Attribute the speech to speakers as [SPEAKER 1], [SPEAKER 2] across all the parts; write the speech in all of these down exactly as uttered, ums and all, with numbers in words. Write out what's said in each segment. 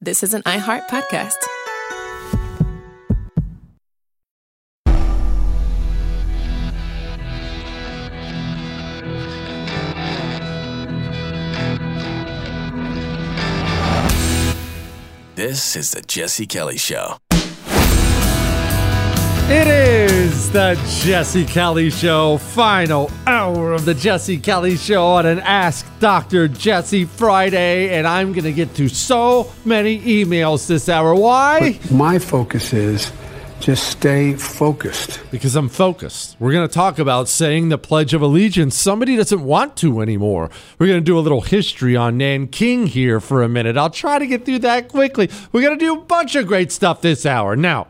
[SPEAKER 1] This is an iHeart podcast.
[SPEAKER 2] This is the Jesse Kelly Show.
[SPEAKER 3] It is the Jesse Kelly Show, final hour of the Jesse Kelly Show on an Ask Doctor Jesse Friday, and I'm going to get to so many emails this hour. Why?
[SPEAKER 4] But my focus is just stay focused.
[SPEAKER 3] Because I'm focused. We're going to talk about saying the Pledge of Allegiance. Somebody doesn't want to anymore. We're going to do a little history on Nanking here for a minute. I'll try to get through that quickly. We're going to do a bunch of great stuff this hour. Now,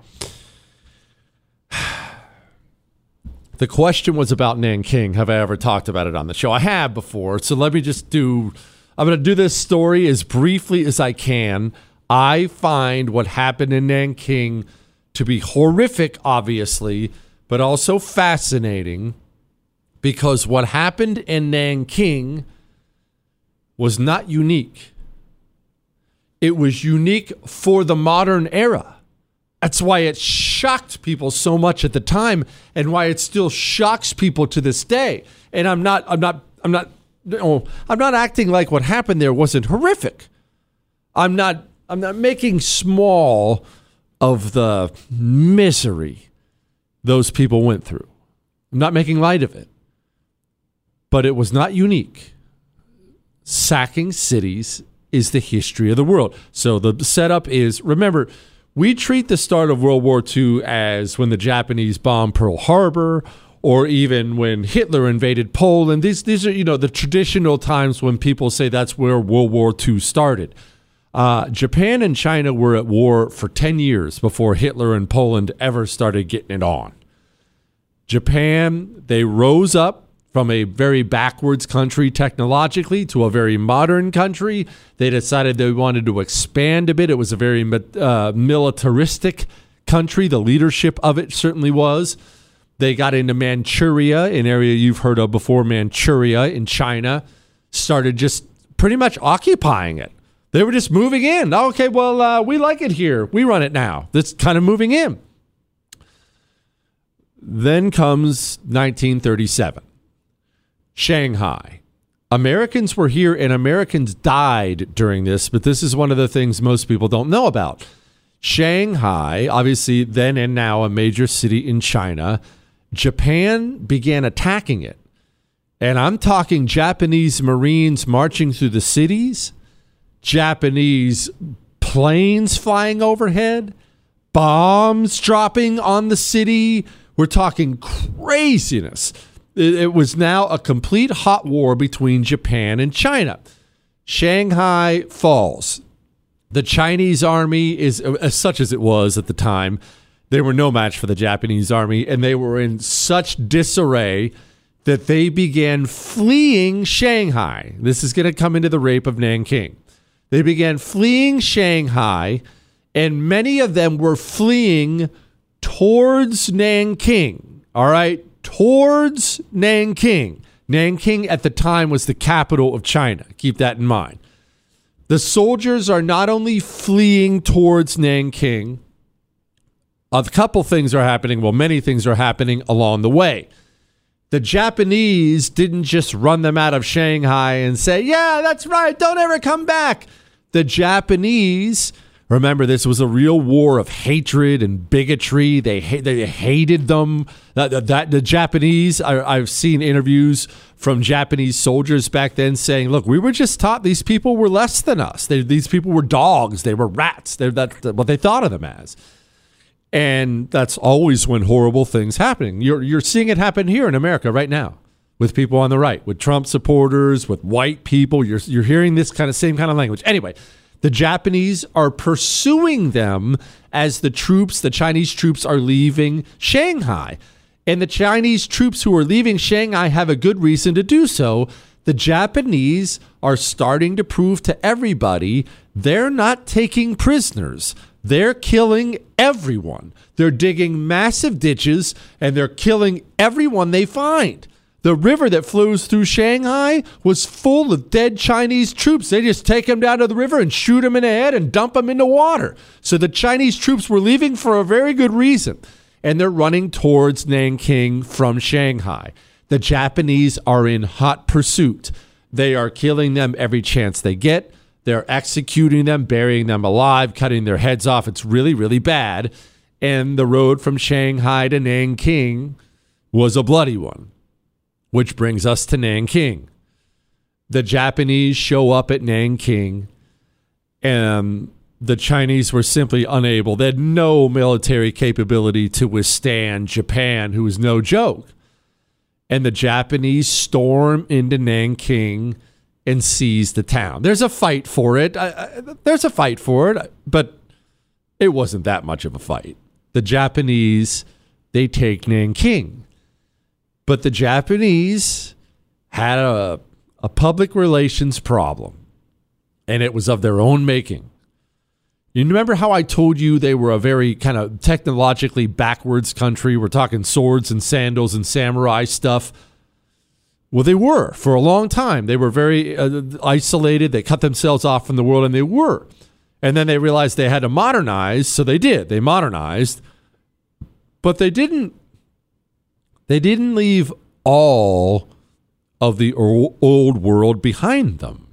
[SPEAKER 3] the question was about Nanking. Have I ever talked about it on the show? I have before. So let me just do, I'm going to do this story as briefly as I can. I find what happened in Nanking to be horrific, obviously, but also fascinating, because what happened in Nanking was not unique. It was unique for the modern era. That's why it shocked people so much at the time, and why it still shocks people to this day. And I'm not, I'm not, I'm not, no, I'm not acting like what happened there wasn't horrific. I'm not, I'm not making small of the misery those people went through. I'm not making light of it. But it was not unique. Sacking cities is the history of the world. So the setup is, remember, we treat the start of World War Two as when the Japanese bombed Pearl Harbor, or even when Hitler invaded Poland. These these are, you know, the traditional times when people say that's where World War Two started. Uh, Japan and China were at war for ten years before Hitler and Poland ever started getting it on. Japan, they rose up from a very backwards country technologically to a very modern country. They decided they wanted to expand a bit. It was a very uh, militaristic country. The leadership of it certainly was. They got into Manchuria, an area you've heard of before, Manchuria in China, started just pretty much occupying it. They were just moving in. Okay, well, uh, we like it here. We run it now. That's kind of moving in. Then comes nineteen thirty-seven. Shanghai. Americans were here and Americans died during this, but this is one of the things most people don't know about. Shanghai, obviously then and now a major city in China, Japan began attacking it. And I'm talking Japanese Marines marching through the cities, Japanese planes flying overhead, bombs dropping on the city. We're talking craziness. It was now a complete hot war between Japan and China. Shanghai falls. The Chinese army is, as such as it was at the time, they were no match for the Japanese army, and they were in such disarray that they began fleeing Shanghai. This is going to come into the rape of Nanking. They began fleeing Shanghai, and many of them were fleeing towards Nanking. All right? Towards Nanking. Nanking at the time was the capital of China. Keep that in mind. The soldiers are not only fleeing towards Nanking, a couple things are happening. Well, many things are happening along the way. The Japanese didn't just run them out of Shanghai and say, yeah, that's right, don't ever come back. The Japanese, remember, this was a real war of hatred and bigotry. They they hated them. That, that the Japanese, I, I've seen interviews from Japanese soldiers back then saying, look, we were just taught these people were less than us. They, these people were dogs. They were rats. They're that's what they thought of them as. And that's always when horrible things happening. You're you're seeing it happen here in America right now with people on the right, with Trump supporters, with white people. You're you're hearing this kind of same kind of language. Anyway, the Japanese are pursuing them as the troops, the Chinese troops, are leaving Shanghai. And the Chinese troops who are leaving Shanghai have a good reason to do so. The Japanese are starting to prove to everybody they're not taking prisoners. They're killing everyone. They're digging massive ditches and they're killing everyone they find. The river that flows through Shanghai was full of dead Chinese troops. They just take them down to the river and shoot them in the head and dump them into water. So the Chinese troops were leaving for a very good reason. And they're running towards Nanking from Shanghai. The Japanese are in hot pursuit. They are killing them every chance they get. They're executing them, burying them alive, cutting their heads off. It's really, really bad. And the road from Shanghai to Nanking was a bloody one. Which brings us to Nanking. The Japanese show up at Nanking, and the Chinese were simply unable. They had no military capability to withstand Japan, who was no joke. And the Japanese storm into Nanking and seize the town. There's a fight for it. I, I, there's a fight for it, but it wasn't that much of a fight. The Japanese, they take Nanking. But the Japanese had a, a public relations problem, and it was of their own making. You remember how I told you they were a very kind of technologically backwards country? We're talking swords and sandals and samurai stuff. Well, they were for a long time. They were very uh, isolated. They cut themselves off from the world, and they were. And then they realized they had to modernize, so they did. They modernized, but they didn't. They didn't leave all of the old world behind them.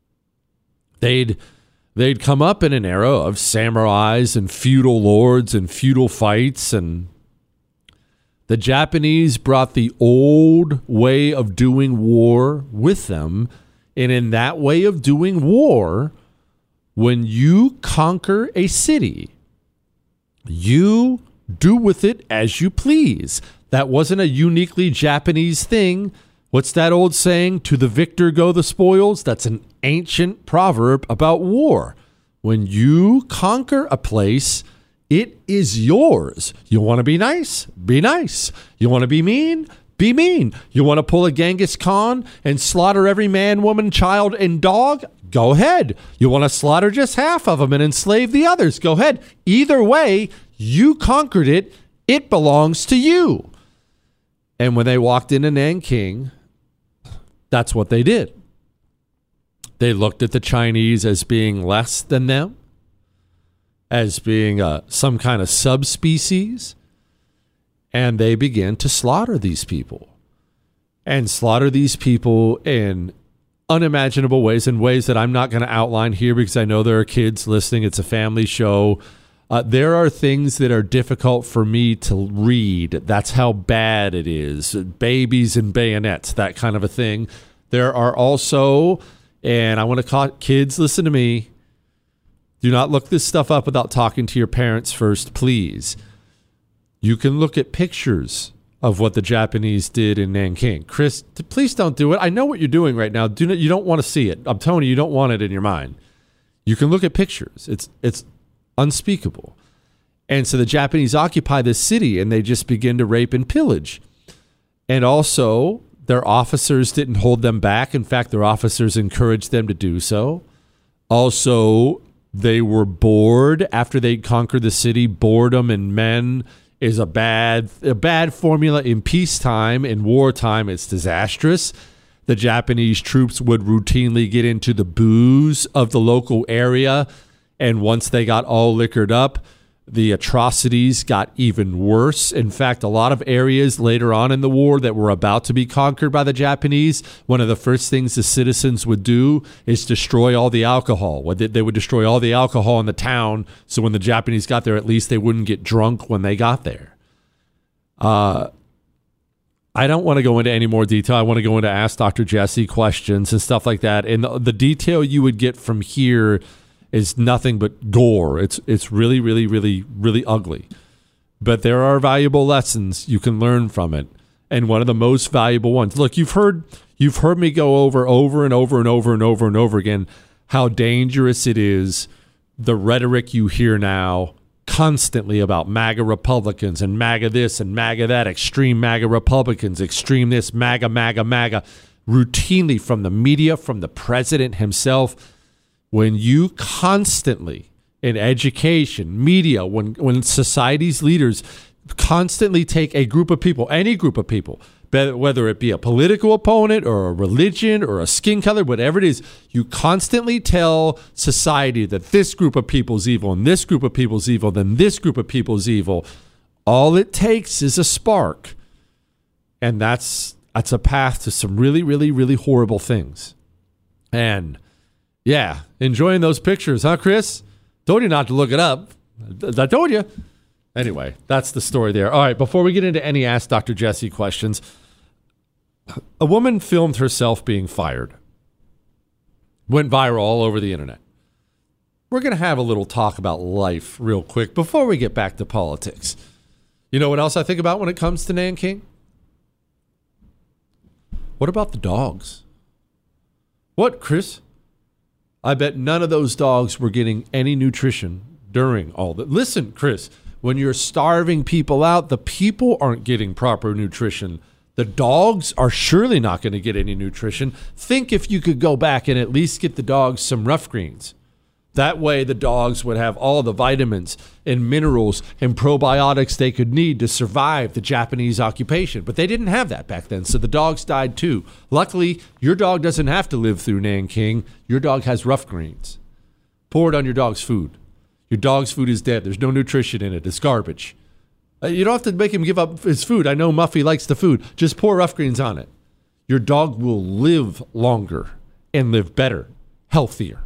[SPEAKER 3] They'd they'd come up in an era of samurais and feudal lords and feudal fights, and the Japanese brought the old way of doing war with them. And in that way of doing war, when you conquer a city, you do with it as you please. That wasn't a uniquely Japanese thing. What's that old saying? To the victor go the spoils. That's an ancient proverb about war. When you conquer a place, it is yours. You want to be nice? Be nice. You want to be mean? Be mean. You want to pull a Genghis Khan and slaughter every man, woman, child, and dog? Go ahead. You want to slaughter just half of them and enslave the others? Go ahead. Either way, you conquered it. It belongs to you. And when they walked into Nanking, that's what they did. They looked at the Chinese as being less than them, as being uh, some kind of subspecies, and they began to slaughter these people. And slaughter these people in unimaginable ways, in ways that I'm not going to outline here because I know there are kids listening. It's a family show. Uh, there are things that are difficult for me to read. That's how bad it is. Babies and bayonets, that kind of a thing. There are also, and I want to call kids, listen to me. Do not look this stuff up without talking to your parents first, please. You can look at pictures of what the Japanese did in Nanking. Chris, please don't do it. I know what you're doing right now. Do not, you don't want to see it. I'm telling you, you don't want it in your mind. You can look at pictures. It's it's unspeakable. And so the Japanese occupy this city and they just begin to rape and pillage. And also, their officers didn't hold them back. In fact, their officers encouraged them to do so. Also, they were bored after they'd conquered the city. Boredom in men is a bad, a bad formula in peacetime. In wartime, it's disastrous. The Japanese troops would routinely get into the booze of the local area. And once they got all liquored up, the atrocities got even worse. In fact, a lot of areas later on in the war that were about to be conquered by the Japanese, one of the first things the citizens would do is destroy all the alcohol. They would destroy all the alcohol in the town, so when the Japanese got there, at least they wouldn't get drunk when they got there. Uh, I don't want to go into any more detail. I want to go into Ask Doctor Jesse questions and stuff like that. And the, the detail you would get from here is nothing but gore. It's it's really, really, really, really ugly. But there are valuable lessons you can learn from it. And one of the most valuable ones. Look, you've heard you've heard me go over over and over and over and over and over again how dangerous it is, the rhetoric you hear now constantly about MAGA Republicans and MAGA this and MAGA that, extreme MAGA Republicans, extreme this, MAGA, MAGA, MAGA, routinely from the media, from the president himself. When you constantly, in education, media, when, when society's leaders constantly take a group of people, any group of people, whether it be a political opponent or a religion or a skin color, whatever it is, you constantly tell society that this group of people is evil and this group of people is evil, then this group of people is evil. All it takes is a spark. And that's that's a path to some really, really, really horrible things. And yeah, enjoying those pictures, huh, Chris? Told you not to look it up. I told you. Anyway, that's the story there. All right, before we get into any Ask Doctor Jesse questions, a woman filmed herself being fired. Went viral all over the internet. We're going to have a little talk about life real quick before we get back to politics. You know what else I think about when it comes to Nanking? What about the dogs? What, Chris? I bet none of those dogs were getting any nutrition during all that. Listen, Chris, when you're starving people out, the people aren't getting proper nutrition. The dogs are surely not going to get any nutrition. Think if you could go back and at least get the dogs some rough greens. That way the dogs would have all the vitamins and minerals and probiotics they could need to survive the Japanese occupation. But they didn't have that back then, so the dogs died too. Luckily, your dog doesn't have to live through Nanking. Your dog has rough greens. Pour it on your dog's food. Your dog's food is dead. There's no nutrition in it. It's garbage. You don't have to make him give up his food. I know Muffy likes the food. Just pour rough greens on it. Your dog will live longer and live better, healthier.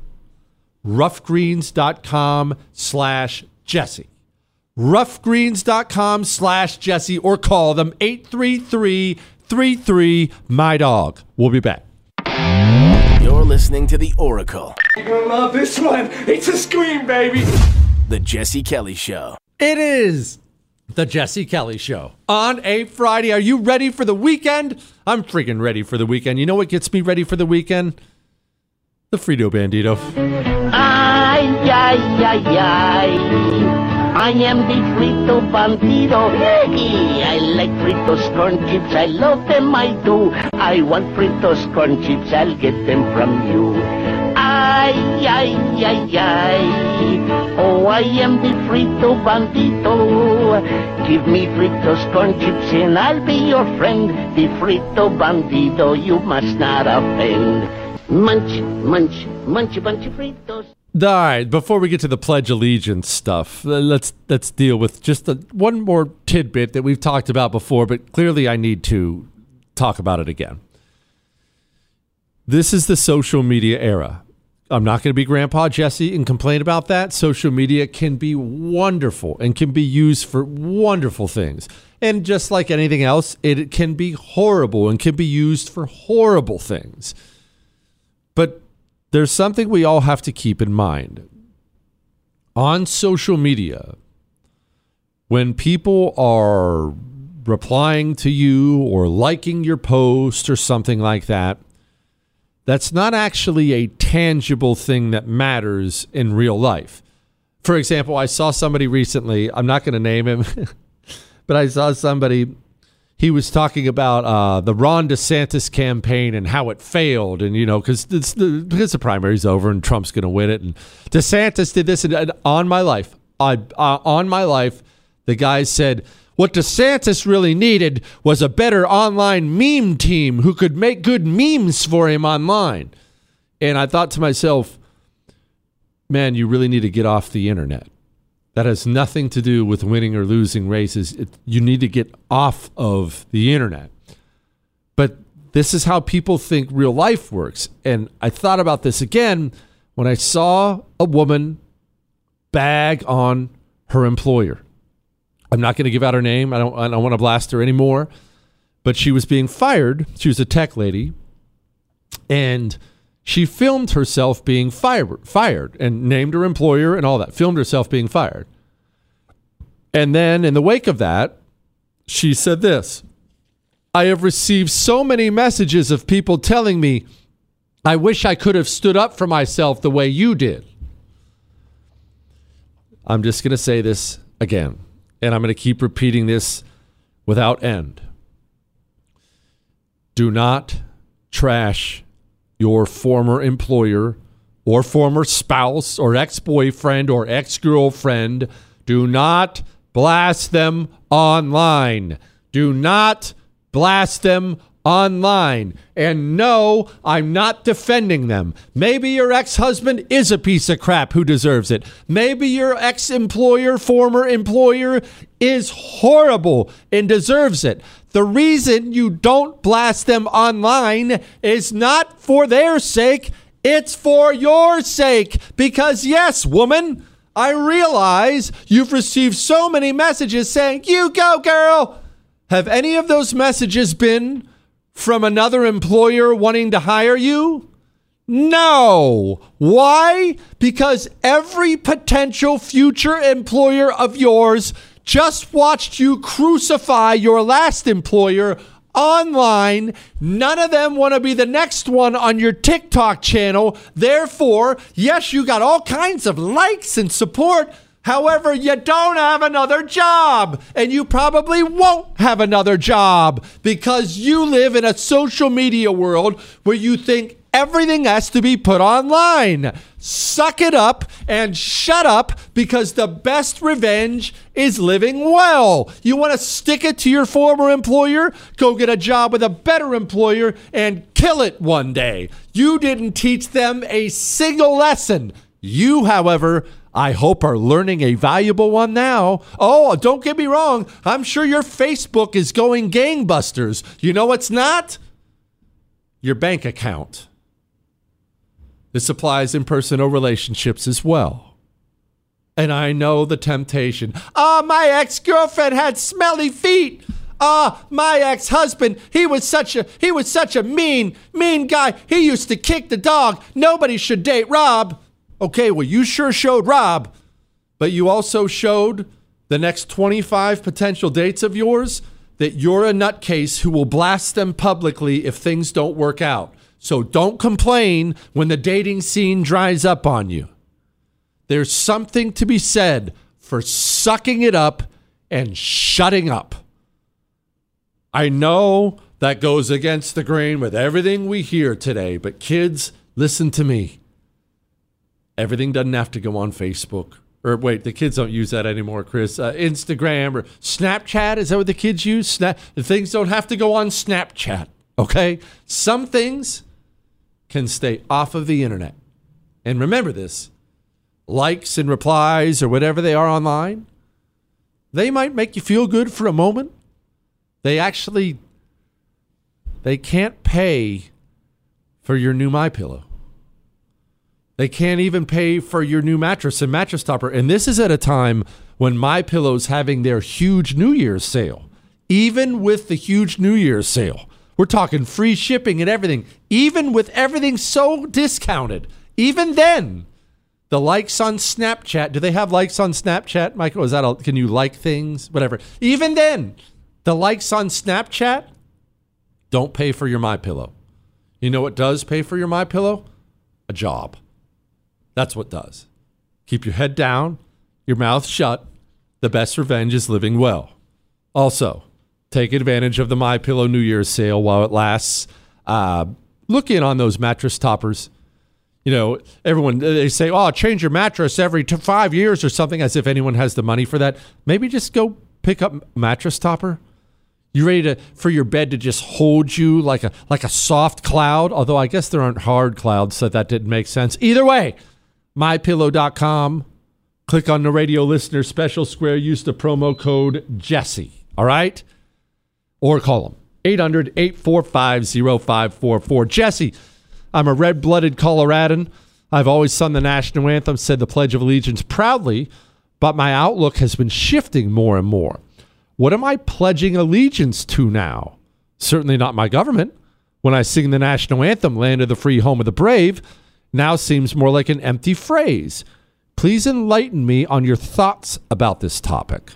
[SPEAKER 3] roughgreens.com slash Jesse. roughgreens.com slash Jesse or call them eight three three, three three, my dog. We'll be back.
[SPEAKER 2] You're listening to The Oracle.
[SPEAKER 4] You're gonna love this one. It's a scream, baby.
[SPEAKER 2] The Jesse Kelly Show.
[SPEAKER 3] It is the Jesse Kelly Show on a Friday. Are you ready for the weekend? I'm freaking ready for the weekend. You know what gets me ready for the weekend? The Frito Bandito.
[SPEAKER 1] Ay, ay, ay, ay. I am the Frito Bandito. Hey, I like Fritos corn chips. I love them, I do. I want Fritos corn chips. I'll get them from you. Ay, ay, ay, ay. Oh, I am the Frito Bandito. Give me Fritos corn chips and I'll be your friend. The Frito Bandito, you must not offend. Munch, munch, munch a bunch of Fritos.
[SPEAKER 3] All right, before we get to the Pledge Allegiance stuff, let's let's deal with just a, one more tidbit that we've talked about before, but clearly I need to talk about it again. This is the social media era. I'm not going to be Grandpa Jesse and complain about that. Social media can be wonderful and can be used for wonderful things. And just like anything else, it can be horrible and can be used for horrible things. But there's something we all have to keep in mind. On social media, when people are replying to you or liking your post or something like that, that's not actually a tangible thing that matters in real life. For example, I saw somebody recently, I'm not going to name him, but I saw somebody, he was talking about uh, the Ron DeSantis campaign and how it failed. And, you know, because the, because the primary's over and Trump's going to win it. And DeSantis did this. And, and on my life, I, uh, on my life, the guy said, what DeSantis really needed was a better online meme team who could make good memes for him online. And I thought to myself, man, you really need to get off the internet. That has nothing to do with winning or losing races. It, you need to get off of the internet. But this is how people think real life works. And I thought about this again when I saw a woman bag on her employer. I'm not going to give out her name. I don't, I don't want to blast her anymore. But she was being fired. She was a tech lady. And she filmed herself being fired, fired and named her employer and all that. Filmed herself being fired. And then in the wake of that, she said this. I have received so many messages of people telling me, I wish I could have stood up for myself the way you did. I'm just going to say this again. And I'm going to keep repeating this without end. Do not trash your former employer or former spouse or ex-boyfriend or ex-girlfriend. Do not blast them online. Do not blast them online. And no, I'm not defending them. Maybe your ex-husband is a piece of crap who deserves it. Maybe your ex-employer, former employer, is horrible and deserves it. The reason you don't blast them online is not for their sake, it's for your sake. Because yes, woman, I realize you've received so many messages saying, "You go, girl." Have any of those messages been from another employer wanting to hire you? No. Why? Because every potential future employer of yours just watched you crucify your last employer online. None of them want to be the next one on your TikTok channel. Therefore, yes, you got all kinds of likes and support. However, you don't have another job, and you probably won't have another job because you live in a social media world where you think everything has to be put online. Suck it up and shut up, because the best revenge is living well. You want to stick it to your former employer? Go get a job with a better employer and kill it one day. You didn't teach them a single lesson. You, however, I hope are learning a valuable one now. Oh, don't get me wrong. I'm sure your Facebook is going gangbusters. You know what's not? Your bank account. This applies in personal relationships as well. And I know the temptation. Ah, oh, my ex-girlfriend had smelly feet. Ah, oh, my ex-husband, he was such a he was such a mean, mean guy. He used to kick the dog. Nobody should date Rob. Okay, well, you sure showed Rob, but you also showed the next twenty-five potential dates of yours that you're a nutcase who will blast them publicly if things don't work out. So don't complain when the dating scene dries up on you. There's something to be said for sucking it up and shutting up. I know that goes against the grain with everything we hear today, but kids, listen to me. Everything doesn't have to go on Facebook. Or wait, the kids don't use that anymore, Chris. Uh, Instagram or Snapchat, is that what the kids use? Snap. The things don't have to go on Snapchat, okay? Some things can stay off of the internet. And remember this, likes and replies or whatever they are online, they might make you feel good for a moment. They actually, they can't pay for your new MyPillow. They can't even pay for your new mattress and mattress topper. And this is at a time when MyPillow's having their huge New Year's sale. Even with the huge New Year's sale, we're talking free shipping and everything. Even with everything so discounted, even then, the likes on Snapchat, do they have likes on Snapchat, Michael? Is that a, can you like things? Whatever. Even then, the likes on Snapchat don't pay for your MyPillow. You know what does pay for your MyPillow? A job. That's what does. Keep your head down, your mouth shut. The best revenge is living well. Also, take advantage of the MyPillow New Year's sale while it lasts. Uh, look in on those mattress toppers. You know, everyone, they say, oh, change your mattress every t- five years or something, as if anyone has the money for that. Maybe just go pick up mattress topper. You ready to for your bed to just hold you like a like a soft cloud? Although I guess there aren't hard clouds, so that didn't make sense. Either way, my pillow dot com. Click on the radio listener special square. Use the promo code Jesse. All right? Or call them. eight hundred, eight four five, oh five four four. Jesse, I'm a red-blooded Coloradan. I've always sung the national anthem, said the Pledge of Allegiance proudly, but my outlook has been shifting more and more. What am I pledging allegiance to now? Certainly not my government. When I sing the national anthem, land of the free, home of the brave, now seems more like an empty phrase. Please enlighten me on your thoughts about this topic.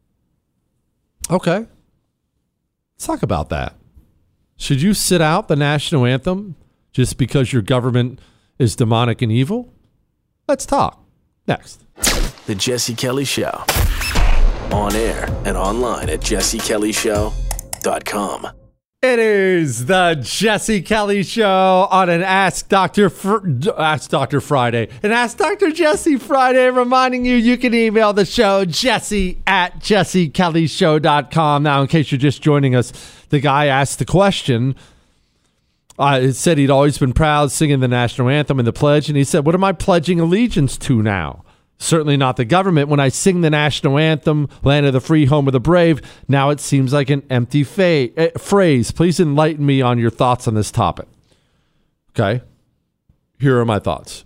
[SPEAKER 3] Okay. Let's talk about that. Should you sit out the national anthem just because your government is demonic and evil? Let's talk. Next.
[SPEAKER 2] The Jesse Kelly Show. On air and online at jesse kelly show dot com.
[SPEAKER 3] It is the Jesse Kelly Show on an Ask Doctor Fr- Ask Doctor Friday. An Ask Doctor Jesse Friday, reminding you you can email the show, jesse at jesse kelly show dot com. Now, in case you're just joining us, the guy asked the question. Uh, it said he'd always been proud singing the national anthem and the pledge, and he said, what am I pledging allegiance to now? Certainly not the government. When I sing the national anthem, land of the free, home of the brave, now it seems like an empty fa- uh, phrase. Please enlighten me on your thoughts on this topic. Okay. Here are my thoughts.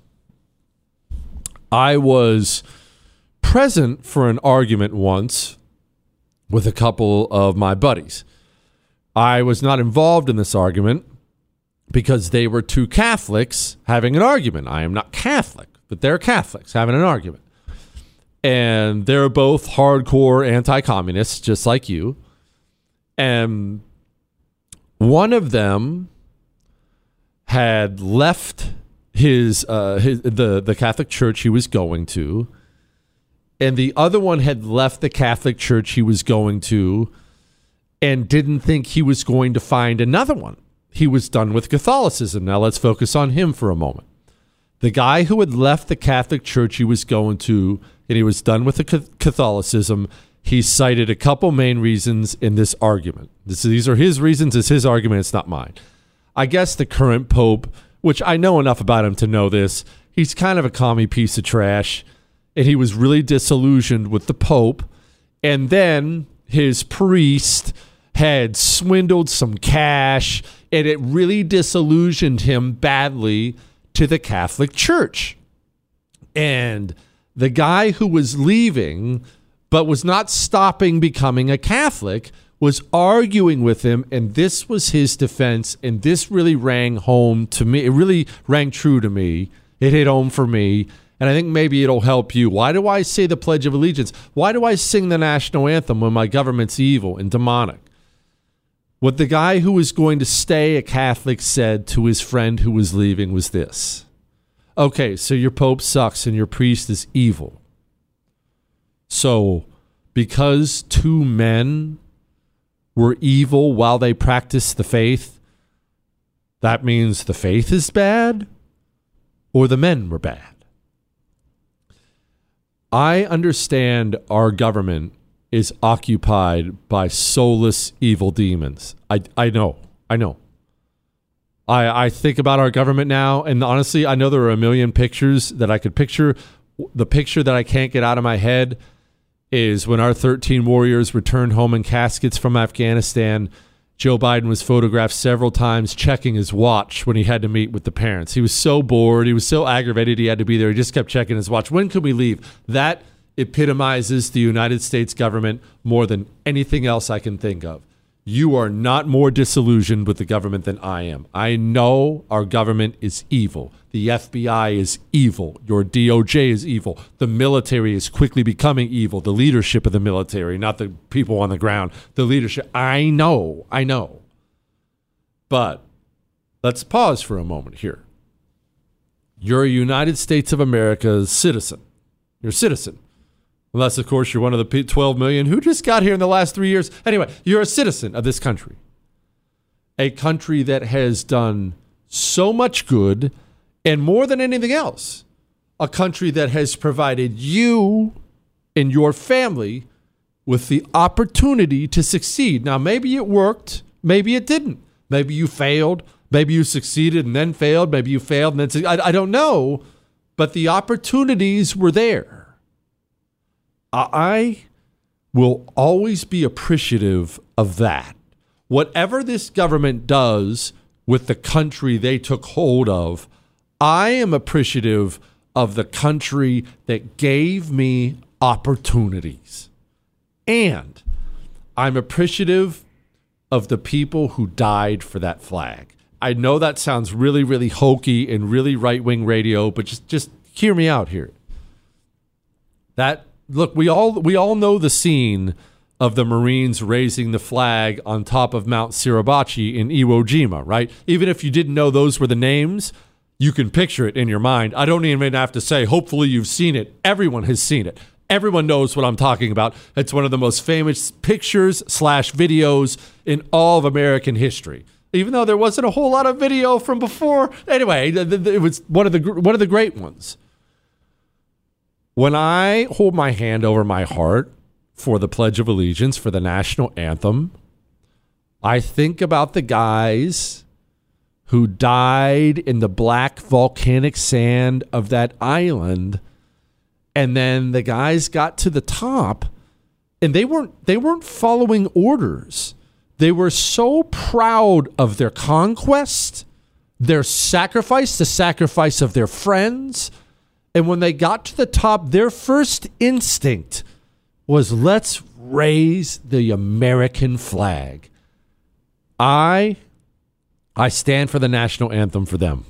[SPEAKER 3] I was present for an argument once with a couple of my buddies. I was not involved in this argument because they were two Catholics having an argument. I am not Catholic, but they're Catholics having an argument. And they're both hardcore anti-communists, just like you. And one of them had left his, uh, his the, the Catholic church he was going to, and the other one had left the Catholic church he was going to and didn't think he was going to find another one. He was done with Catholicism. Now let's focus on him for a moment. The guy who had left the Catholic church he was going to, and he was done with the Catholicism, he cited a couple main reasons in this argument. This, these are his reasons. It's his argument. It's not mine. I guess the current pope, which I know enough about him to know this, he's kind of a commie piece of trash, and he was really disillusioned with the pope. And then his priest had swindled some cash, and it really disillusioned him badly to the Catholic Church. And the guy who was leaving but was not stopping becoming a Catholic was arguing with him, and this was his defense, and this really rang home to me. It really rang true to me. It hit home for me, and I think maybe it'll help you. Why do I say the Pledge of Allegiance? Why do I sing the national anthem when my government's evil and demonic? What the guy who was going to stay a Catholic said to his friend who was leaving was this. Okay, so your pope sucks and your priest is evil. So because two men were evil while they practiced the faith, that means the faith is bad or the men were bad? I understand our government is occupied by soulless evil demons. I I know. I know. I I think about our government now, and honestly, I know there are a million pictures that I could picture. The picture that I can't get out of my head is when our thirteen warriors returned home in caskets from Afghanistan. Joe Biden was photographed several times checking his watch when he had to meet with the parents. He was so bored. He was so aggravated he had to be there. He just kept checking his watch. When could we leave? That epitomizes the United States government more than anything else I can think of. You are not more disillusioned with the government than I am. I know our government is evil. The F B I is evil. Your D O J is evil. The military is quickly becoming evil. The leadership of the military, not the people on the ground. The leadership. I know. I know. But let's pause for a moment here. You're a United States of America's citizen. You're a citizen. Unless, of course, you're one of the twelve million who just got here in the last three years. Anyway, you're a citizen of this country. A country that has done so much good, and more than anything else, a country that has provided you and your family with the opportunity to succeed. Now, maybe it worked. Maybe it didn't. Maybe you failed. Maybe you succeeded and then failed. Maybe you failed and then succeeded. I, I don't know. But the opportunities were there. I will always be appreciative of that. Whatever this government does with the country they took hold of, I am appreciative of the country that gave me opportunities. And I'm appreciative of the people who died for that flag. I know that sounds really, really hokey and really right-wing radio, but just, just hear me out here. That Look, we all we all know the scene of the Marines raising the flag on top of Mount Suribachi in Iwo Jima, right? Even if you didn't know those were the names, you can picture it in your mind. I don't even have to say, hopefully you've seen it. Everyone has seen it. Everyone knows what I'm talking about. It's one of the most famous pictures slash videos in all of American history. Even though there wasn't a whole lot of video from before. Anyway, it was one of the one of the great ones. When I hold my hand over my heart for the Pledge of Allegiance, for the national anthem, I think about the guys who died in the black volcanic sand of that island. And then the guys got to the top and they weren't they weren't following orders. They were so proud of their conquest, their sacrifice, the sacrifice of their friends. And when they got to the top, their first instinct was, let's raise the American flag. I I stand for the national anthem for them.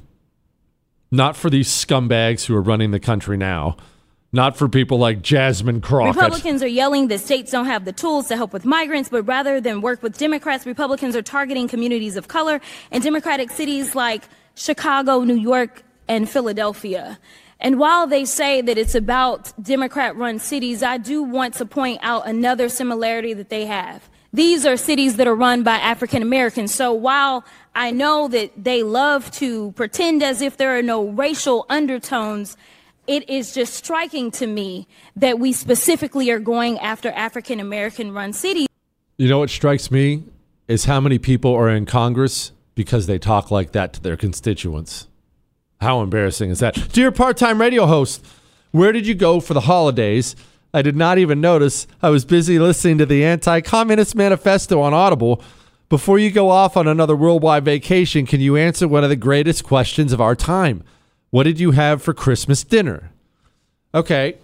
[SPEAKER 3] Not for these scumbags who are running the country now. Not for people like Jasmine Crockett.
[SPEAKER 5] Republicans are yelling that states don't have the tools to help with migrants, but rather than work with Democrats, Republicans are targeting communities of color in Democratic cities like Chicago, New York, and Philadelphia. And while they say that it's about Democrat-run cities, I do want to point out another similarity that they have. These are cities that are run by African Americans. So while I know that they love to pretend as if there are no racial undertones, it is just striking to me that we specifically are going after African American run cities.
[SPEAKER 3] You know what strikes me is how many people are in Congress because they talk like that to their constituents. How embarrassing is that? Dear part-time radio host, where did you go for the holidays? I did not even notice. I was busy listening to the Anti-Communist Manifesto on Audible. Before you go off on another worldwide vacation, can you answer one of the greatest questions of our time? What did you have for Christmas dinner? Okay,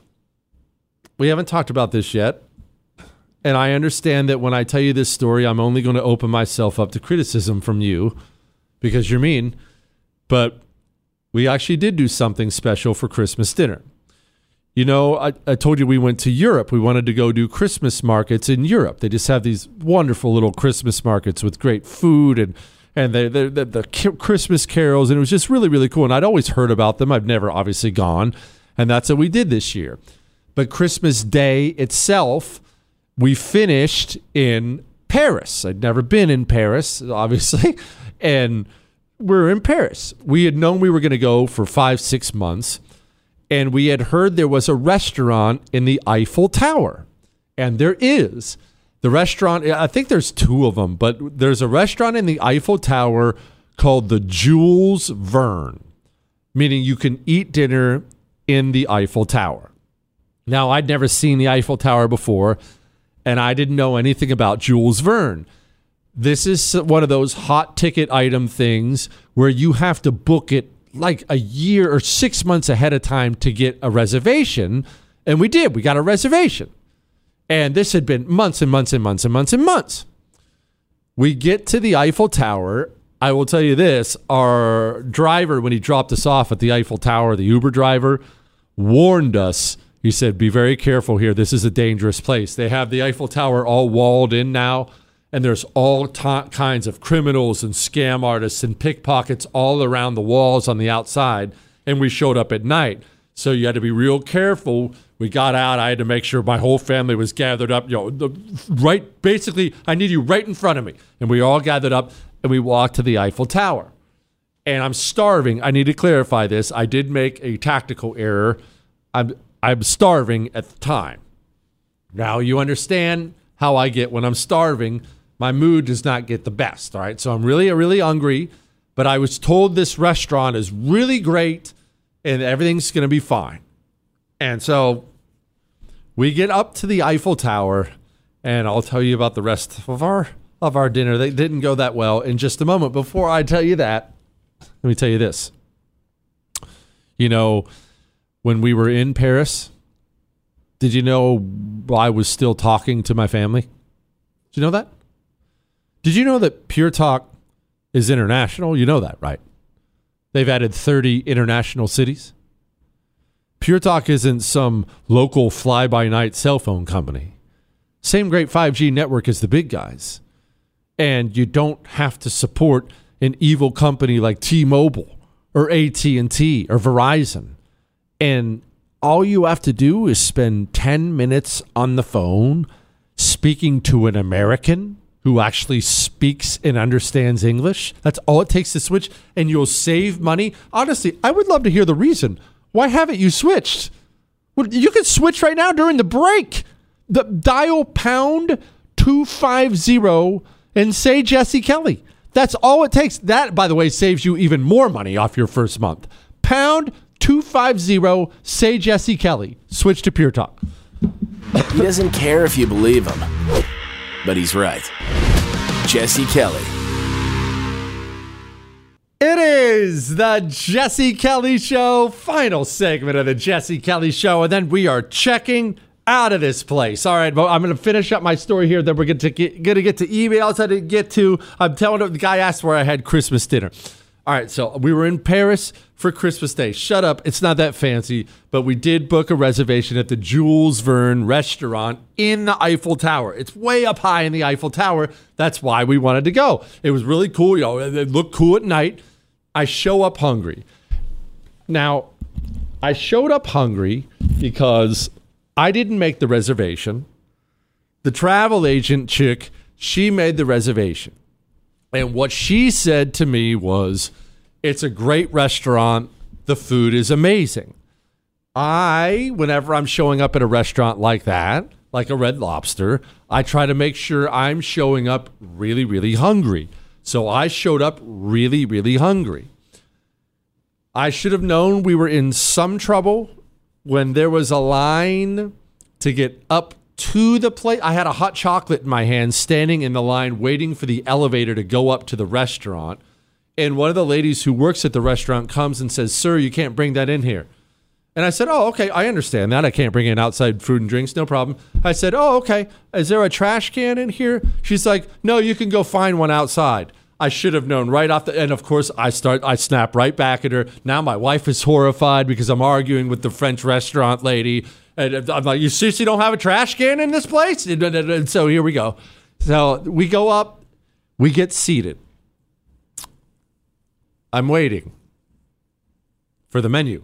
[SPEAKER 3] we haven't talked about this yet. And I understand that when I tell you this story, I'm only going to open myself up to criticism from you because you're mean. But we actually did do something special for Christmas dinner. You know, I, I told you we went to Europe. We wanted to go do Christmas markets in Europe. They just have these wonderful little Christmas markets with great food and and they, they, the, the Christmas carols. And it was just really, really cool. And I'd always heard about them. I've never obviously gone. And that's what we did this year. But Christmas Day itself, we finished in Paris. I'd never been in Paris, obviously. And we're in Paris. We had known we were going to go for five, six months. And we had heard there was a restaurant in the Eiffel Tower. And there is. The restaurant, I think there's two of them, but there's a restaurant in the Eiffel Tower called the Jules Verne, meaning you can eat dinner in the Eiffel Tower. Now, I'd never seen the Eiffel Tower before, and I didn't know anything about Jules Verne. This is one of those hot ticket item things where you have to book it like a year or six months ahead of time to get a reservation. And we did. We got a reservation. And this had been months and months and months and months and months. We get to the Eiffel Tower. I will tell you this. Our driver, when he dropped us off at the Eiffel Tower, the Uber driver, warned us. He said, be very careful here. This is a dangerous place. They have the Eiffel Tower all walled in now. And there's all t- kinds of criminals and scam artists and pickpockets all around the walls on the outside. And we showed up at night. So you had to be real careful. We got out. I had to make sure my whole family was gathered up. You know, the, right, basically, I need you right in front of me. And we all gathered up and we walked to the Eiffel Tower. And I'm starving. I need to clarify this. I did make a tactical error. I'm, I'm starving at the time. Now you understand how I get when I'm starving. My mood does not get the best, all right? So I'm really, really hungry, but I was told this restaurant is really great and everything's going to be fine. And so we get up to the Eiffel Tower, and I'll tell you about the rest of our of our dinner. They didn't go that well in just a moment. Before I tell you that, let me tell you this. You know, when we were in Paris, did you know I was still talking to my family? Did you know that? Did you know that Pure Talk is international? You know that, right? They've added thirty international cities. Pure Talk isn't some local fly-by-night cell phone company. Same great five G network as the big guys. And you don't have to support an evil company like T-Mobile or A T and T or Verizon. And all you have to do is spend ten minutes on the phone speaking to an American who actually speaks and understands English. That's all it takes to switch, and you'll save money. Honestly, I would love to hear the reason. Why haven't you switched? Well, you can switch right now during the break. The, dial pound two five zero and say Jesse Kelly. That's all it takes. That, by the way, saves you even more money off your first month. Pound two five zero, say Jesse Kelly. Switch to Pure Talk.
[SPEAKER 2] He doesn't care if you believe him, but he's right. Jesse Kelly.
[SPEAKER 3] It is the Jesse Kelly Show, final segment of the Jesse Kelly Show, and then we are checking out of this place. All right, well, I'm going to finish up my story here. Then we're going to get, going to get to emails I didn't get to. I'm telling him, the guy asked where I had Christmas dinner. All right, so we were in Paris for Christmas Day. Shut up, it's not that fancy, but we did book a reservation at the Jules Verne restaurant in the Eiffel Tower. It's way up high in the Eiffel Tower. That's why we wanted to go. It was really cool. You know, it looked cool at night. I show up hungry. Now, I showed up hungry because I didn't make the reservation. The travel agent chick, she made the reservation. And what she said to me was, it's a great restaurant. The food is amazing. I, whenever I'm showing up at a restaurant like that, like a Red Lobster, I try to make sure I'm showing up really, really hungry. So I showed up really, really hungry. I should have known we were in some trouble when there was a line to get up to the plate. I had a hot chocolate in my hand, standing in the line, waiting for the elevator to go up to the restaurant. And one of the ladies who works at the restaurant comes and says, "Sir, you can't bring that in here." And I said, "Oh, okay, I understand that. I can't bring in outside food and drinks, no problem." I said, "Oh, okay. Is there a trash can in here?" She's like, "No, you can go find one outside." I should have known right off the, and of course I start, I snap right back at her. Now my wife is horrified because I'm arguing with the French restaurant lady. And I'm like, "You seriously don't have a trash can in this place?" And, and, and so here we go. So we go up, we get seated. I'm waiting for the menu.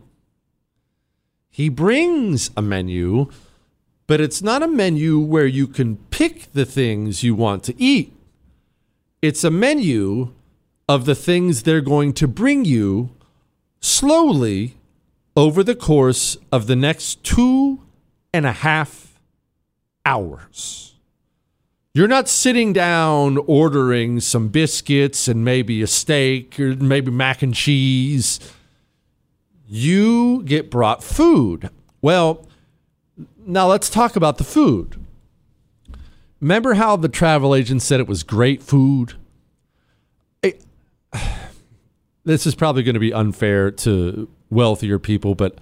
[SPEAKER 3] He brings a menu, but it's not a menu where you can pick the things you want to eat. It's a menu of the things they're going to bring you slowly over the course of the next two and a half hours. You're not sitting down ordering some biscuits and maybe a steak or maybe mac and cheese. You get brought food. Well, now let's talk about the food. Remember how the travel agent said it was great food? It, this is probably going to be unfair to wealthier people, but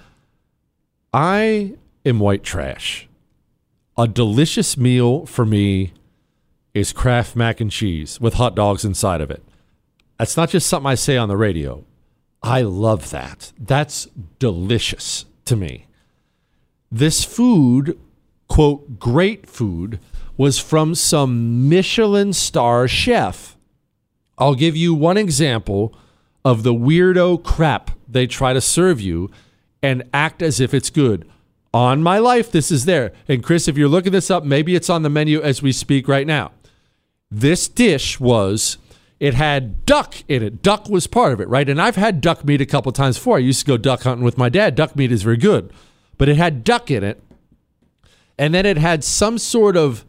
[SPEAKER 3] I am white trash. A delicious meal for me is Kraft mac and cheese with hot dogs inside of it. That's not just something I say on the radio. I love that. That's delicious to me. This food, quote, great food, was from some Michelin star chef. I'll give you one example of the weirdo crap they try to serve you and act as if it's good. On my life, this is there. And Chris, if you're looking this up, maybe it's on the menu as we speak right now. This dish was, it had duck in it. Duck was part of it, right? And I've had duck meat a couple times before. I used to go duck hunting with my dad. Duck meat is very good. But it had duck in it. And then it had some sort of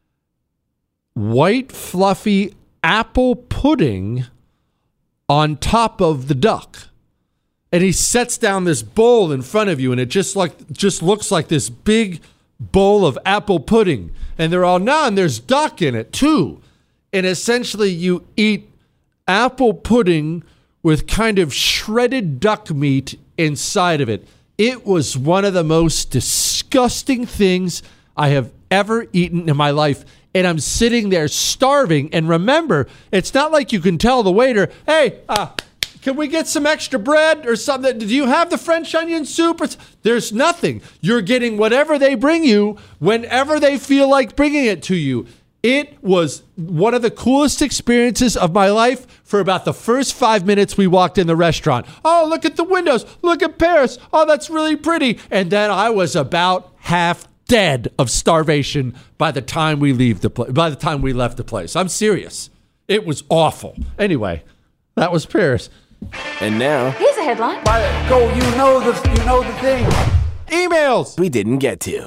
[SPEAKER 3] white, fluffy apple pudding on top of the duck. And he sets down this bowl in front of you, and it just like just looks like this big bowl of apple pudding. And they're all, no, and there's duck in it too. And essentially you eat apple pudding with kind of shredded duck meat inside of it. It was one of the most disgusting things I have ever eaten in my life. And I'm sitting there starving. And remember, it's not like you can tell the waiter, "Hey, uh, can we get some extra bread or something? Do you have the French onion soup?" There's nothing. You're getting whatever they bring you whenever they feel like bringing it to you. It was one of the coolest experiences of my life for about the first five minutes we walked in the restaurant. Oh, look at the windows. Look at Paris. Oh, that's really pretty. And then I was about half dead of starvation by the time we leave the pla- by the time we left the place. I'm serious. It was awful. Anyway, that was Paris.
[SPEAKER 2] And now,
[SPEAKER 6] Here's a headline.
[SPEAKER 4] Go, you know the, you know the thing.
[SPEAKER 3] Emails.
[SPEAKER 2] we didn't get to.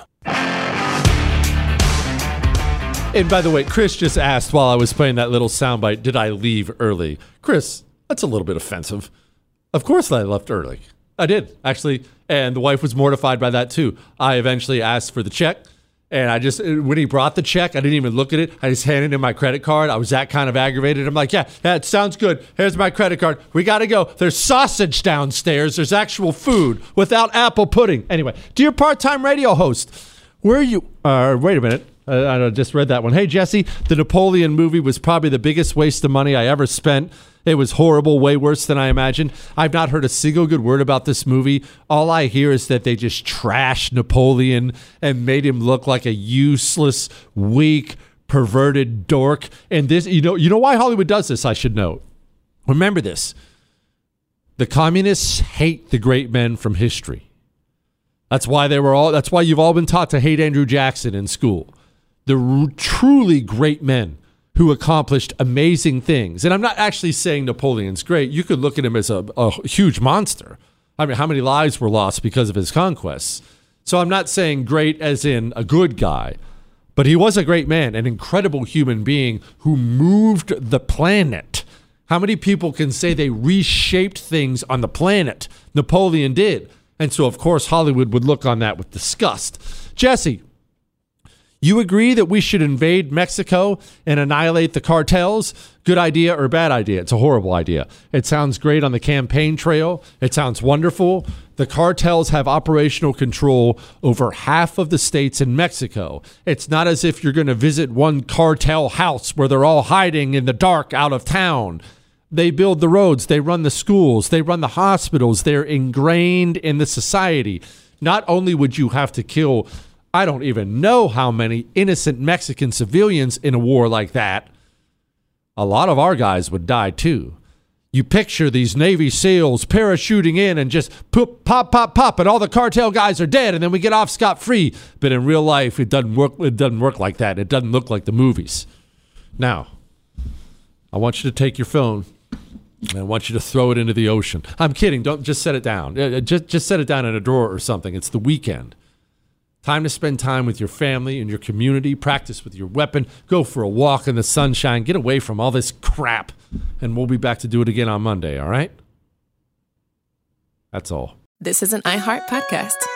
[SPEAKER 3] And by the way, Chris just asked while I was playing that little soundbite, did I leave early? Chris, that's a little bit offensive. Of course I left early. I did, actually. And the wife was mortified by that, too. I eventually asked for the check. And I just, when he brought the check, I didn't even look at it. I just handed him my credit card. I was that kind of aggravated. I'm like, yeah, yeah, it sounds good. Here's my credit card. We got to go. There's sausage downstairs. There's actual food without apple pudding. Anyway, dear part-time radio host, where are you? Uh, wait a minute. Uh, I just read that one. Hey, Jesse, the Napoleon movie was probably the biggest waste of money I ever spent. It was horrible, way worse than I imagined. I've not heard a single good word about this movie. All I hear is that they just trashed Napoleon and made him look like a useless, weak, perverted dork. And this, you know, you know why Hollywood does this, I should note. Remember this. The communists hate the great men from history. That's why they were all, that's why you've all been taught to hate Andrew Jackson in school. The r- truly great men who accomplished amazing things. And I'm not actually saying Napoleon's great. You could look at him as a, a huge monster. I mean, how many lives were lost because of his conquests? So I'm not saying great as in a good guy, but he was a great man, an incredible human being who moved the planet. How many people can say they reshaped things on the planet? Napoleon did. And so, of course, Hollywood would look on that with disgust. Jesse, you agree that we should invade Mexico and annihilate the cartels? Good idea or bad idea? It's a horrible idea. It sounds great on the campaign trail. It sounds wonderful. The cartels have operational control over half of the states in Mexico. It's not as if you're going to visit one cartel house where they're all hiding in the dark out of town. They build the roads. They run the schools. They run the hospitals. They're ingrained in the society. Not only would you have to kill, I don't even know how many innocent Mexican civilians in a war like that, a lot of our guys would die too. You picture these Navy SEALs parachuting in and just pop, pop, pop, pop, and all the cartel guys are dead, and then we get off scot-free. But in real life, it doesn't work. It doesn't work like that. It doesn't look like the movies. Now, I want you to take your phone and I want you to throw it into the ocean. I'm kidding. Don't just set it down. Just just set it down in a drawer or something. It's the weekend. Time to spend time with your family and your community. Practice with your weapon. Go for a walk in the sunshine. Get away from all this crap. And we'll be back to do it again on Monday, all right? That's all.
[SPEAKER 7] This is an iHeart podcast.